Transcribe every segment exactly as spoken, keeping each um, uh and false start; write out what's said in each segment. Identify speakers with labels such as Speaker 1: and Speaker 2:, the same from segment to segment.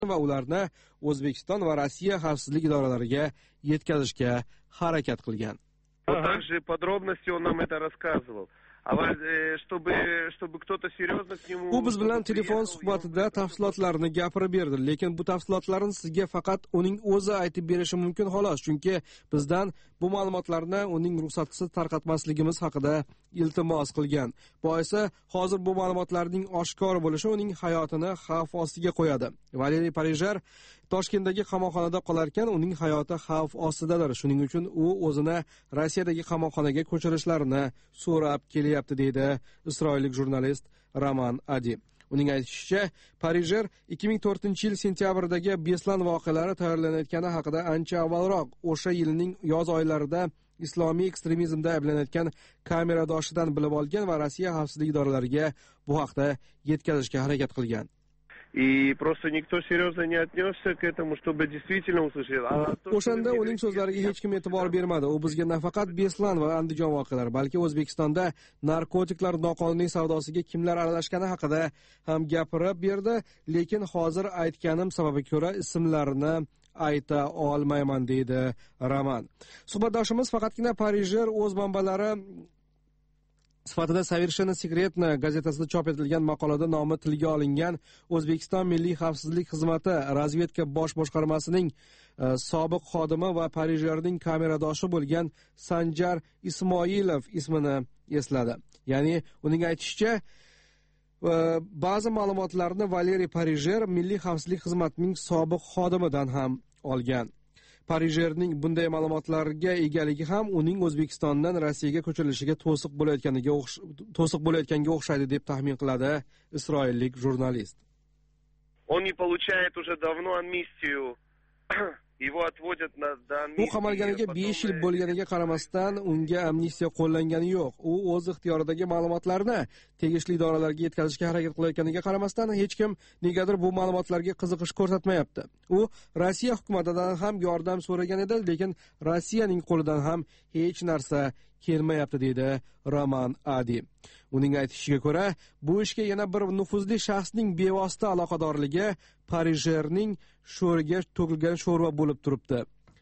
Speaker 1: va ularni O'zbekiston va Rossiya xavfsizlik idoralariga yetkazishga harakat qilgan.
Speaker 2: Также подробности он нам это рассказывал. чтобы чтобы кто-то серьезно к нему
Speaker 1: U biz bilan telefon suhbatida tafsilotlarni gapirib berdi, lekin bu tafsilotlarni sizga faqat uning o'zi aytib berishi mumkin xolos, chunki bizdan bu ma'lumotlarni uning ruxsatisiz tarqatmasligimiz haqida iltimos qilgan. Boisi hozir bu ma'lumotlarning oshkor bo'lishi uning hayotini xavf ostiga qo'yadi. Valeriy Parijer Toshkentdagi qamoqxonada qolarkan, uning hayoti xavf ostidadir. Shuning uchun u o'zini Rossiyadagi qamoqxonaga ko'chirishlarini so'rab kelyapti, deydi isroillik jurnalist Roman Adi. Uning aytishicha, Parijer ikki ming to'rtinchi yil sentyabrdagi Beslan voqealari tayyorlanayotgani haqida ancha avvalroq o'sha yilning yoz oylarida islomiy ekstremizmda ayblanayotgan kameradoshidan bilib olgan va Rossiya xavfsizlik idoralariga bu haqda yetkazishga harakat qilgan.
Speaker 2: И просто никто серьезно не отнесся к этому, чтобы действительно услышал.
Speaker 1: O'shanda uning so'zlariga hech kim e'tibor bermadi. U bizga nafaqat Beslan va Andijon voqealari, balki O'zbekistonda narkotiklar noqonuniy savdosiga kimlar aralashgani haqida ham gapirib berdi, lekin hozir aytganim sababiga ko'ra ismlarini ayta olmayman, deydi Roman. Suhbatdoshimiz faqatgina Parijer o'z manbalari sifatida Совершенно sekretno gazetasida chop etilgan maqolada nomi tilga olingan O'zbekiston Milliy xavfsizlik xizmati razvedka bosh boshqarmasining e, sobiq xodimi va Parijerning kameradoshi bo'lgan Sanjar Ismoilov ismini esladi. Ya'ni uning aytishicha, e, ba'zi ma'lumotlarni Valeriy Parijer Milliy xavfsizlik xizmatining sobiq xodimidan ham olgan. Parijerning bunday ma'lumotlarga egaligi ham uning O'zbekistondan Rossiyaga ko'chirilishiga to'siq bo'layotganiga to'siq bo'layotganga o'xshaydi deb taxmin qiladi isroillik jurnalist.
Speaker 2: Он не получает уже давно амнистию. Его отводят на
Speaker 1: U qamalganiga besh yil bo'lganiga qaramasdan unga amnistiya qo'llangani yo'q. U o'z ixtiyoridagi ma'lumotlarni tegishli idoralarga yetkazishga harakat qilayotganiga qaramasdan hech kim negadir bu ma'lumotlarga qiziqish ko'rsatmayapti. U Rossiya hukumatidan ham yordam so'ragan edi, lekin Rossiyaning qo'lidan ham hech narsa kelmayapti, deydi Roman Adi. Uning aytishiga ko'ra, bu ishga yana bir nufuzli shaxsning bevosita aloqadorligi Parijerning sho'riga to'kilgan sho'rva bo'lib turibdi.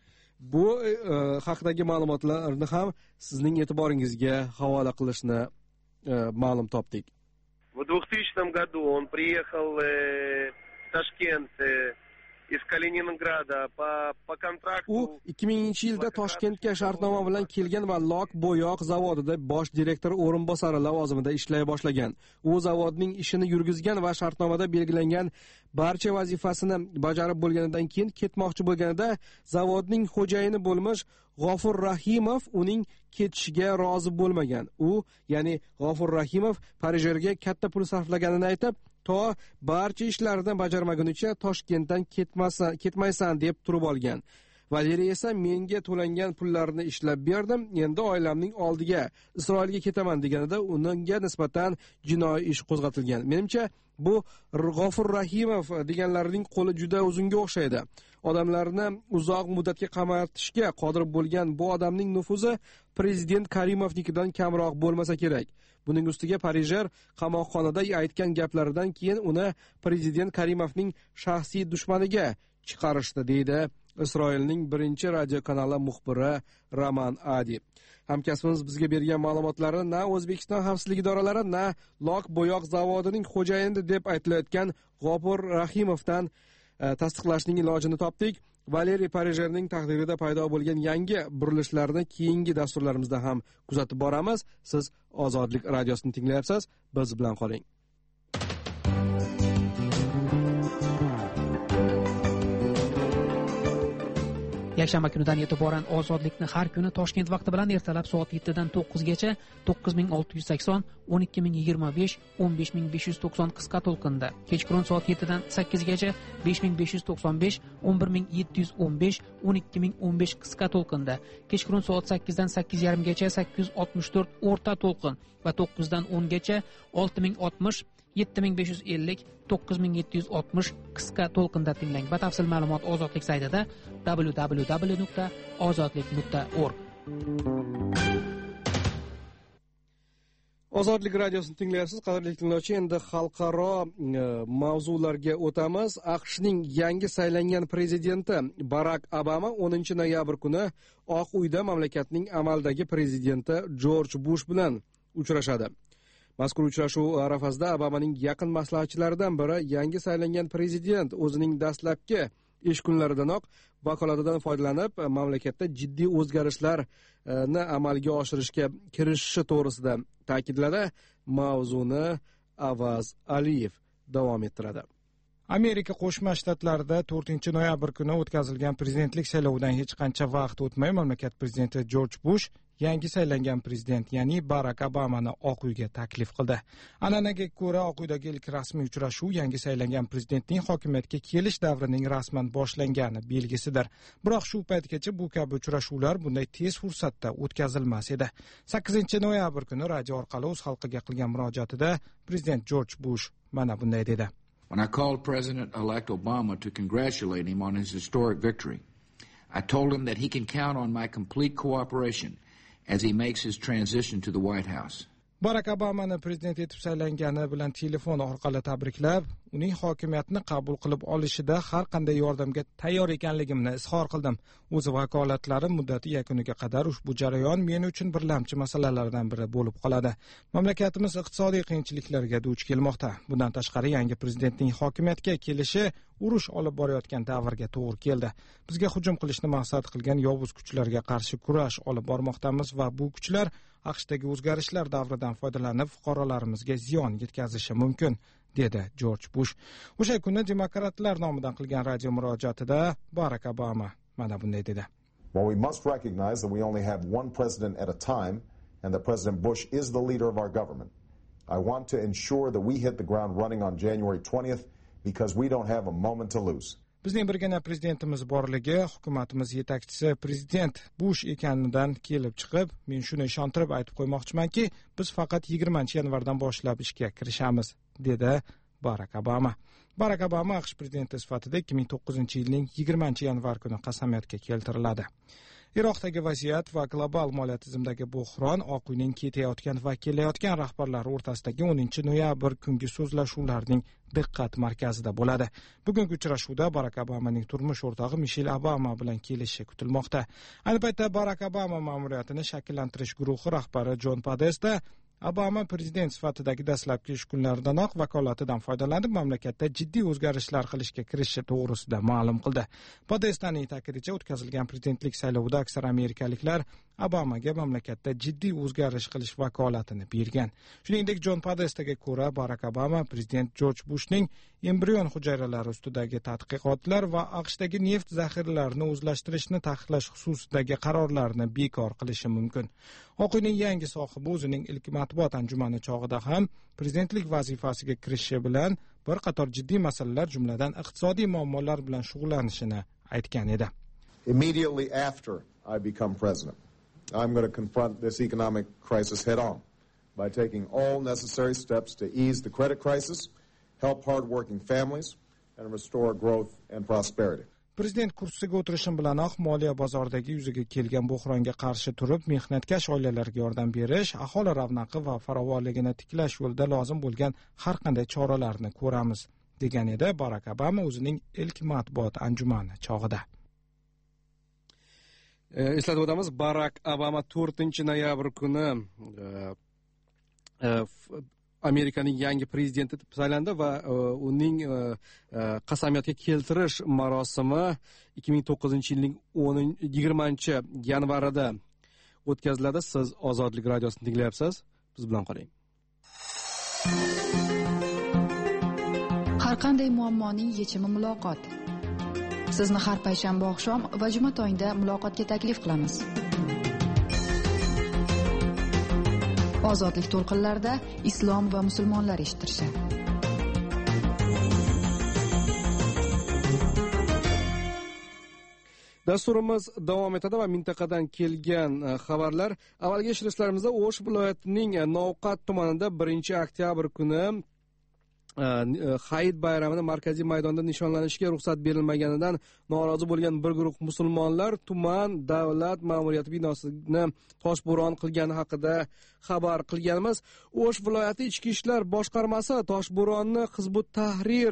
Speaker 1: Bu e, haqdagi ma'lumotlarni ham sizning e'tiboringizga havola qilishni e, ma'lum topdik.
Speaker 2: В двухтысячном году он приехал э, в Ташкент э, из Kaliningrada по по kontrakt.
Speaker 1: U ikki minginchi yilda Toshkentga shartnoma bilan kelgan va lok bo'yoq zavodida bosh direktor o'rinbosari lavozimida ishlay boshlagan. U zavodning ishini yurgizgan va shartnomada belgilangan barcha vazifasini bajarib bo'lganidan keyin ketmoqchi bo'lganida zavodning xo'jayini bo'lmish G'ofur Rahimov uning ketishiga rozi bo'lmagan. U, ya'ni G'ofur Rahimov Parijerga katta pul sarflaganini aytib, to barcha ishlarni bajarmagunicha Toshkentdan ketmasan, ketmaysan deb turib olgan. Valeriy esa menga to'langan pullarni ishlab berdim, endi oilamning oldiga Isroilga ketaman deganida unga nisbatan jinoiy ish qo'zg'atilgan. Menimcha bu G'ofur Rahimov deganlarning qo'li juda uzunga o'xshaydi. Odamlarni uzoq muddatga qamatishga qodir bo'lgan bu odamning nufuzi prezident Karimovnikidan kamroq bo'lmasa kerak. Buning ustiga Parijer qamoqxonada aytgan gaplaridan keyin uni prezident Karimovning shaxsiy dushmaniga chiqarishdi, deydi Isroilning birinchi radio kanali muxbiri Roman Adi. Hamkasbimiz bizga bergan ma'lumotlarni na O'zbekiston xavfsizlik idoralari, na lok bo'yoq zavodining xo'jayini deb aytilayotgan G'ofur Rahimovdan e, tasdiqlashning ilojini topdik. Valeriy Parijerning taqdirida paydo bo'lgan yangi burilishlarni keyingi dasturlarimizda ham kuzatib boramiz. Siz Ozodlik radiosini tinglayapsiz. Biz bilan qoling.
Speaker 3: Yakshanba kunidan e'tiboran Ozodlikni har kuni Toshkent vaqti bilan ertalab soat yettidan to'qqizgacha to'qqiz ming olti yuz sakson, o'n ikki ming yigirma besh, o'n besh ming besh yuz to'qson qisqa to'lqinda, kechqurun soat yettidan sakkizgacha besh ming besh yuz to'qson besh, o'n bir ming yetti yuz o'n besh, o'n ikki ming o'n besh qisqa to'lqinda, kechqurun soat sakkizdan sakkiz yarim gacha sakkiz yuz oltmish to'rt o'rta to'lqin va to'qqizdan o'ngacha olti ming oltmish, yetti ming besh yuz ellik, to'qqiz ming yetti yuz oltmish qisqa to'lqinda tinglang. Batafsil ma'lumot Ozodlik saytida w w w nuqta ozodlik nuqta org.
Speaker 1: Ozodlik radiosini tinglayapsiz, qadrli tinglovchi. Endi xalqaro mavzularga o'tamiz. AQShning yangi saylangan prezidenti Barak Obama o'ninchi noyabr kuni Oq uyda mamlakatning amaldagi prezidenti Jorj Bush bilan uchrashadi. Mazkur uchrashuv arafasida Obamaning yaqin maslahatchilaridan biri yangi saylangan prezident o'zining dastlabki ish kunlaridanoq vakolatidan foydalanib mamlakatda jiddiy o'zgarishlarni amalga oshirishga kirishishi to'g'risida ta'kidladi. Mavzuni Avaz Aliyev davom ettiradi.
Speaker 4: Amerika Qo'shma Shtatlarida to'rtinchi noyabr kuni o'tkazilgan prezidentlik saylovidan hech qancha vaqt o'tmay mamlakat prezidenti Jorj Bush yangi saylangan prezident, ya'ni Barak Obamani Oq uyga taklif qildi. An'anaga ko'ra, Oq uydagi ilk rasmiy uchrashuv yangi saylangan prezidentning hokimiyatga kelish davrining rasman boshlangani belgisidir. Biroq shu paytgacha bu kabi uchrashuvlar bunday tez fursatda o'tkazilmas edi. sakkizinchi noyabr kuni radio orqali o'z xalqiga qilgan murojaatida prezident Jorj Bush mana bunday dedi.
Speaker 5: When I called President-elect Obama to congratulate him on his historic victory, I told him that he can count on my complete cooperation as he makes his transition to the White House.
Speaker 4: Barak Obamani prezident etib saylangani bilan telefon orqali tabriklab, uning hokimiyatni qabul qilib olishida har qanday yordamga tayyor ekanligimni izhor qildim. O'z vakolatlari muddati yakuniga qadar ushbu jarayon men uchun birlamchi masalalardan biri bo'lib qoladi. Mamlakatimiz iqtisodiy qiyinchiliklarga duch kelmoqda. Bundan tashqari yangi prezidentning hokimiyatga kelishi urush olib borayotgan davrga to'g'ri keldi. Bizga hujum qilishni maqsad qilgan yovuz kuchlarga qarshi kurash olib bormoqdamiz va bu kuchlar AQShdagi o'zgarishlar davridan foydalanib fuqarolarimizga ziyon yetkazishi mumkin, dedi Jorj Bush. O'sha kuni demokratlar nomidan qilgan radio murojaatida Barak Obama mana bunday dedi.
Speaker 6: Well, we must recognize that we only have one president at a time and that President Bush is the leader of our government. I want to ensure that we hit the ground running on January twentieth because we don't have a moment to lose.
Speaker 4: Bizning birgina prezidentimiz borligi, hukumatimiz yetakchisi prezident Bush ekanidan kelib chiqib, men shuni ishontirib aytib qo'ymoqchimanki, biz faqat yigirmanchi yanvardan boshlab ishga kirishamiz, dedi Barak Obama. Barak Obama AQSh prezidenti sifatida ikki ming to'qqizinchi yilning yigirmanchi yanvar kuni qasamyodga keltiriladi. Iroqdagi vaziyat va global moliya tizimidagi buhron Oq uyning ketayotgan va kelayotgan rahbarlar o'rtasidagi o'ninchi noyabr kungi so'zlashuvlarning diqqat markazida bo'ladi. Bugungi uchrashuvda Barak Obamaning turmush o'rtog'i Mishel Obama bilan kelishishi kutilmoqda. Ayni paytda Barak Obama ma'muriyatini shakllantirish guruhi rahbari Jon Podesta Obama prezident sifatidagi dastlabki ish kunlaridanoq vakolatidan foydalanib mamlakatda jiddiy o'zgarishlar qilishga kirishishi to'g'risida ma'lum qildi. Podestaning ta'kidicha, o'tkazilgan prezidentlik saylovida aksar amerikaliklar Obamaga mamlakatda jiddiy o'zgarish qilish vakolatini bergan. Shuningdek, Jon Podestaga ko'ra, Barak Obama prezident Jorj Bushning embrion hujayralari ustidagi tadqiqotlar va AQShdagi neft zaxiralarini o'zlashtirishni taqiqlash xususidagi qarorlarni bekor qilishi mumkin. Oq uyning yangi sohibi o'zining ilk matbuot anjumani chog'ida ham prezidentlik vazifasiga kirishishi bilan bir qator jiddiy masalalar, jumladan iqtisodiy muammolar bilan shug'ullanishini aytgan edi.
Speaker 6: Immediately after I become president, I'm going to confront this economic crisis head on by taking all necessary steps to ease the credit crisis, help hard-working families, and restore growth and prosperity.
Speaker 4: Prezident kursisiga o'tirishim bilanoq moliya bozoridagi yuzaga kelgan buhronga qarshi turib, mehnatkash oilalarga yordam berish, aholi ravnaqi va farovonligini tiklash yo'lida lozim bo'lgan har qanday choralarni ko'ramiz, degan edi Barak Obama o'zining ilk matbuot anjumani chog'ida.
Speaker 1: Eslatib o'tamiz, Barak Obama to'rtinchi noyabr kuni Amerikaning yangi prezidenti etib saylandi va uning qasamyodga keltirish marosimi ikki ming to'qqizinchi yilning yigirmanchi yanvarida o'tkaziladi. Siz Ozodlik radiosini tinglayapsiz. Biz bilan qoling.
Speaker 7: Har qanday muammoning yechimi muloqot. Sizni har payshanba oqshom va juma tongda muloqotga taklif qilamiz. Ozodlik to'lqinlarida islom va musulmonlar eshittirishadi.
Speaker 1: Dasturimiz davom etadi va mintaqadan kelgan xabarlar. Avvalgi eshitishlarimizda O'sh viloyatining Novqat tumanida birinchi oktyabr kuni hayit bayramida markaziy maydonda nishonlanishga ruxsat berilmaganidan norozi bo'lgan bir guruh musulmonlar tuman davlat ma'muriyati binosini toshbo'ron qilgani haqida xabar qilganmiz. O'sh viloyati ichki ishlar boshqarmasi toshbo'ronni Hizbut Tahrir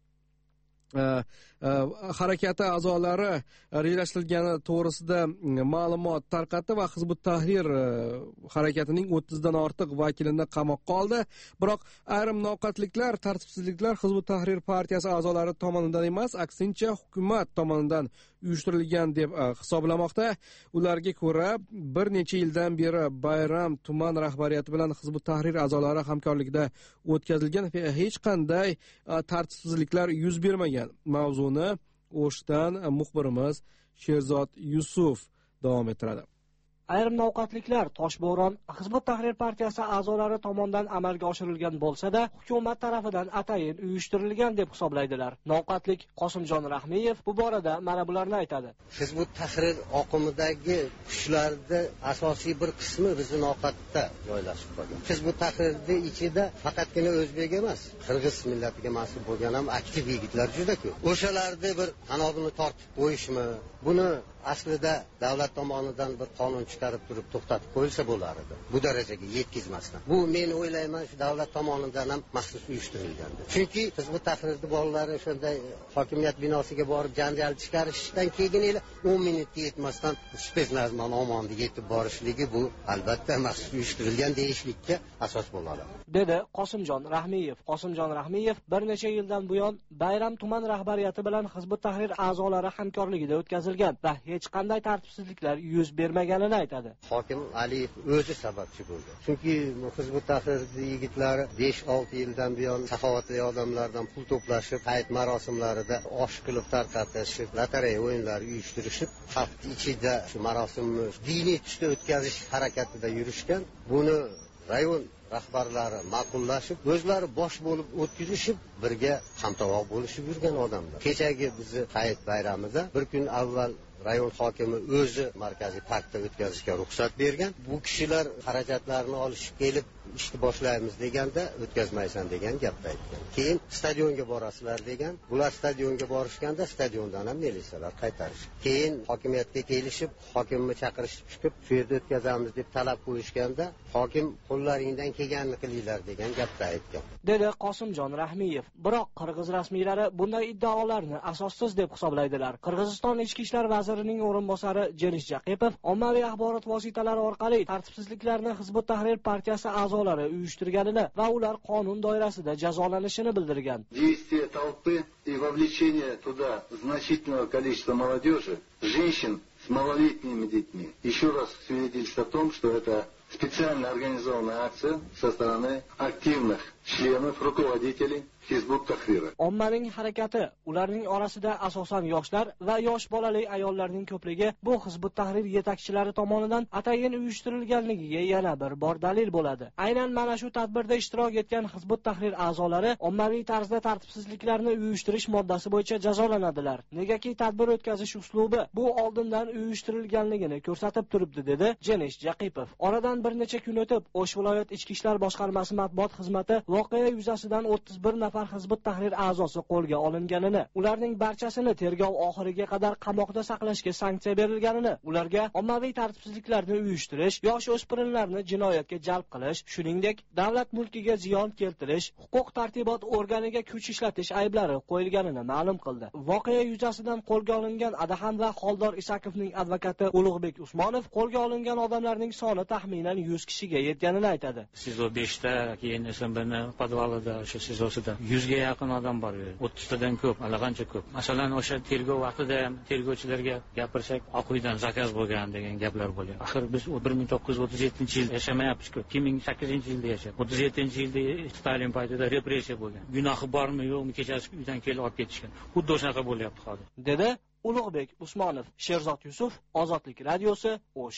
Speaker 1: harakati a'zolari rejalashtirilgani to'g'risida ma'lumot tarqatdi va Hizbut Tahrir harakatining o'ttizdan ortiq vakilini qamoqqa oldi. Biroq ayrim noqatliklar, tartibsizliklar Hizbut Tahrir partiyasi a'zolari tomonidan emas, aksincha hukumat tomonidan uyushtirilgan deb hisoblamoqda. Ularga ko'ra, bir necha yildan beri bayram tuman rahbariyati bilan Hizbut Tahrir a'zolari hamkorlikda o'tkazilgan va hech qanday tartibsizliklar yuz bermagan. Mavzuni O'shdan muxbirimiz Sherzod Yusuf davom ettiradi.
Speaker 8: Ayrim noqatliklar Toshbo'ron Hizbut Tahrir partiyasi a'zolari tomonidan amalga oshirilgan bo'lsa-da, hukumat tarafidan atayin uyushtirilgan deb hisoblaydilar. Noqatlik Qosimjon Rahmiyev bu borada mana bularni aytadi.
Speaker 9: Hizbut Tahrir oqimidagi kuchlarda asosiy bir qismi bizning noqatda joylashib qolgan. Hizbut Tahrirning ichida faqatgina o'zbek emas, qirg'iz millatiga mansub bo'lgan ham aktiv yigitlar juda ko'p. O'shalarni bir qanotini tortib qo'yishmi, buni aslida davlat tomonidan bir qonun chiqarib turib to'xtatib qo'yilsa bo'lar edi. Bu darajaga yetkazmasdan. Bu men o'ylayman, shu davlat tomonidan ham maxsus uyushtirilgandi. Chunki Hizbut Tahrirning bolalari shunday hokimiyat binosiga borib janjal chiqarishdan keyin o'n minutga yetmasdan spetsnazman omonda yetib borishligi bu albatta maxsus uyushtirilgan deyishlikka asos bo'ladi.
Speaker 8: Dedi Qosimjon Rahmiyev. Qosimjon Rahmiyev bir necha yildan buyon bayram tuman rahbariyati bilan Hizbut Tahrir a'zolari hamkorligida o'tkazilgan va hech qanday tartibsizliklar yuz bermaganini aytadi.
Speaker 9: Hokim Aliyev o'zi sababchi bo'ldi. Chunki Hizbut Tahrir yigitlari besh olti yildan buyon saxovatli odamlardan pul to'plashib, hayit marosimlarida osh qilib tarqatishib, lotereya o'yinlari uyushtirishib, xalq ichida shu marosimni diniy tusda o'tkazish harakatida yurishgan. Buni rayon rahbarlari ma'qullashib, o'zlari bosh bo'lib o'tkazishib, birga hamtovoq bo'lishib yurgan odamlar. Kechagi bizni hayit bayramida bir kun avval rayon hokimi o'zi markaziy parkda o'tkazishga ruxsat bergan. Bu kishilar xarajatlarni olishib kelib ishni boshlaymiz deganda o'tkazmaysan degan gapni aytgan. Keyin stadionga borasizlar degan. Bular stadionga borishganda stadiondan ham militsiyalar qaytarishdi. Keyin hokimiyatga kelishib, hokimni chaqirishib chiqib, shu yerda o'tkazamiz deb talab qo'yishganda, hokim qo'llaringdan kelganini qilinglar degan gapni aytgan.
Speaker 8: Dedi Qosimjon Rahmiyev. Biroq qirg'iz rasmiylari bunday iddaolarni asossiz deb hisoblaydilar. Qirg'iziston ichki ishlar vazirining o'rinbosari Jenish Jaqipov ommaviy axborot vositalari orqali tartibsizliklarni Hizbut Tahrir partiyasi a'zolari uyushtirganini va ular qonun doirasida jazolanishini bildirgan.
Speaker 10: Действия толпы и вовлечение туда значительного количества молодежи, женщин с малолетними детьми еще раз свидетельствует о том, что это специально организованная акция со стороны активных членов, руководителей Hizbut Tahriri.
Speaker 8: Ommaning harakati, ularning orasida asosan yoshlar va yosh bolali ayollarning ko'pligi bu Hizbut Tahrir yetakchilari tomonidan atayin uyushtirilganligiga yana bir bor dalil bo'ladi. Aynan mana shu tadbirda ishtirok etgan Hizbut Tahrir a'zolari ommaviy tarzda tartibsizliklarni uyushtirish moddasi bo'yicha jazolanadilar. Negaki tadbir o'tkazish uslubi bu oldindan uyushtirilganligini ko'rsatib turibdi, dedi Jenish Jaqipov. Oradan bir necha kun o'tib, O'sh viloyat ichki ishlar boshqarmasi matbuot xizmati voqea yuzasidan o'ttiz bir nafar Hizbut Tahrir a'zosi qo'lga olinganini, ularning barchasini tergov oxiriga qadar qamoqda saqlashga sanksiya berilganini, ularga ommaviy tartibsizliklarni uyushtirish, yosh o'spirinlarni jinoyatga jalb qilish, shuningdek, davlat mulkiga ziyon keltirish, huquq tartibot organiga kuch ishlatish ayblari qo'yilganini ma'lum qildi. Voqea yuzasidan qo'lga olingan Adaham va Xoldor Isakovning advokati Ulug'bek Usmonov qo'lga olingan odamlarning soni taxminan yuz kishiga yetganini aytadi.
Speaker 11: Sizo beshta, keyin S M Bni podvalida, o'sha sizosida yuzga yaqin odam bor. o'ttiztadan ko'p, allaqancha ko'p. Masalan, o'sha tergov vaqtida ham tergovchilarga gapirsak, Oq uydan zakaz bo'lgan degan gaplar bo'lyapti. Axir biz bir ming to'qqiz yuz o'ttiz yettinchi yilda yashamayapmiz-ku. ikki ming sakkizinchi yilda yashayapmiz. o'ttiz yettinchi yilda Stalin paytida repressiya bo'lgan. Gunohi bormi, yo'qmi, kechasi uydan kelib olib ketishgan. Xuddi o'shaqa bo'lyapti hozir.
Speaker 8: Dedi Ulug'bek Usmonov. Sherzod Yusuf, Ozodlik radiosi, O'sh.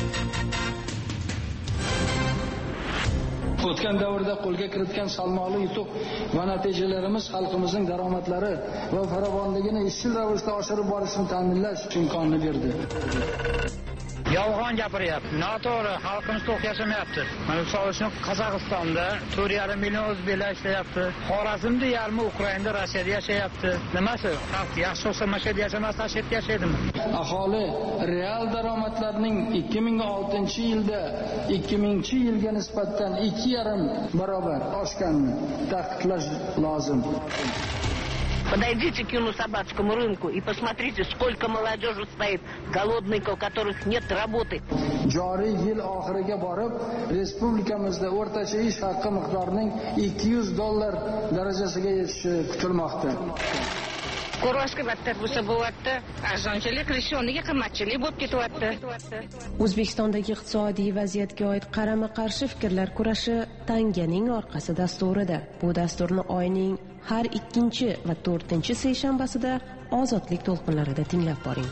Speaker 12: O'tgan davrda qo'lga kiritgan salmoqli yutuq va natijalarimiz xalqimizning daromadlari va farovonligini izchil ravishda oshirib borishni ta'minlash imkonini berdi.
Speaker 13: Yolg'on gapiryapti. Noto'g'ri, xalqimiz to'q yashamayapti. Mana misol uchun Qozog'istonda to'rt yarim million o'zbeklar ishlayapti. Xorazmda yarmi Ukrainada, Rossiyada yashayapti. Nimasi? Xalq yaxshi bo'lsa mana shu yerda yashamasa, shu yerda yashaydimi?
Speaker 12: Aholi real daromadlarning ikki ming oltinchi yilda ikki mingchi yilga nisbatan ikki yarim barobar oshganini ta'kidlash lozim.
Speaker 14: Подойдите к юно-собацкому рынку и посмотрите, сколько молодежи стоит голодной, у которых нет работы.
Speaker 12: Joriy yil oxiriga borib, respublikamizda o'rtacha ish haqi miqdorining ikki yuz dollar darajasiga yetishi kutilmoqda.
Speaker 14: Ko'rvashqibatlar bo'lsa bo'lyapti, arzonchilik, rishoniga qimmatchilik bo'lib ketyapti.
Speaker 15: O'zbekistondagi iqtisodiy vaziyatga oid qarama-qarshi fikrlar kurashi tanganing orqasi dasturida. Bu dasturni oyning har ikkinchi va to'rtinchi seshanbasida ozodlik to'lqinlarida tinglab boring.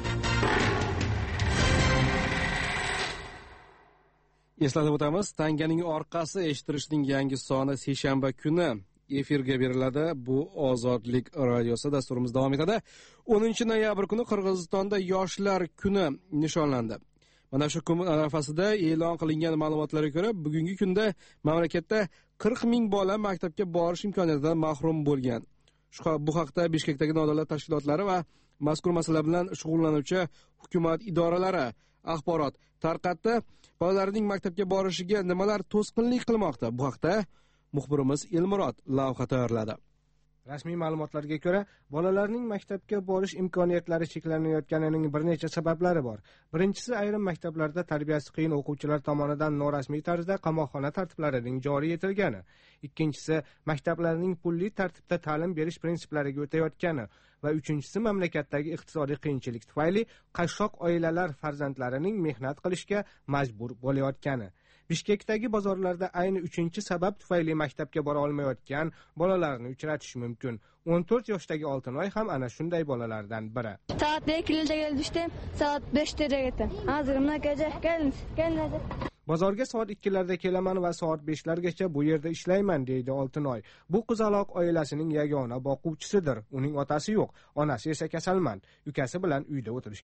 Speaker 1: Eslatib o'tamiz, tanganing orqasi eshittirishning yangi soni seshanba kuni efirga beriladi. Bu Ozodlik radiosi dasturimiz davom etadi. o'ninchi noyabr kuni Qirg'izistonda yoshlar kuni nishonlandi. Mana shu kun arafasida e'lon qilingan ma'lumotlarga ko'ra, bugungi kunda mamlakatda qirq ming bola maktabga borish imkoniyatidan mahrum bo'lgan. Bu haqda Bishkekdagi nodavlat tashkilotlari va mazkur masala bilan shug'ullanuvchi hukumat idoralari axborot tarqatdi. Bolalarning maktabga borishiga nimalar to'sqinlik qilmoqda? Bu haqda muxbirimiz Elmurod lavha tayyorladi.
Speaker 4: Rasmiy ma'lumotlarga ko'ra, bolalarning maktabga borish imkoniyatlari cheklanayotganining bir necha sabablari bor. Birinchisi, ayrim maktablarda tarbiyasi qiyin o'quvchilar tomonidan norasmiy tarzda qamoqxona tartiblarining joriy etilgani. Ikkinchisi, maktablarning pulli tartibda ta'lim berish prinsiplariga o'tayotgani va uchinchisi, mamlakatdagi iqtisodiy qiyinchilik tufayli qashshoq oilalar farzandlarining mehnat qilishga majbur bo'layotgani. Bishkekdagi bozorlarda ayni uchinchi sabab tufayli maktabga bora olmayotgan bolalarni uchratish mumkin. o'n to'rt yoshdagi Oltinoy ham ana shunday bolalardan biri.
Speaker 16: Soat ikkilarda keldim, soat beshda ketdim. Hozir makaja keldim. Kelmadi.
Speaker 4: Bozorga soat ikkilarda kelaman va soat beshlargacha bu yerda ishlayman, deydi Oltinoy. Bu qizaloq oilasining yagona boquvchisidir. Uning otasi yo'q, onasi esa kasalmand. Ukasi bilan uyda o'tirish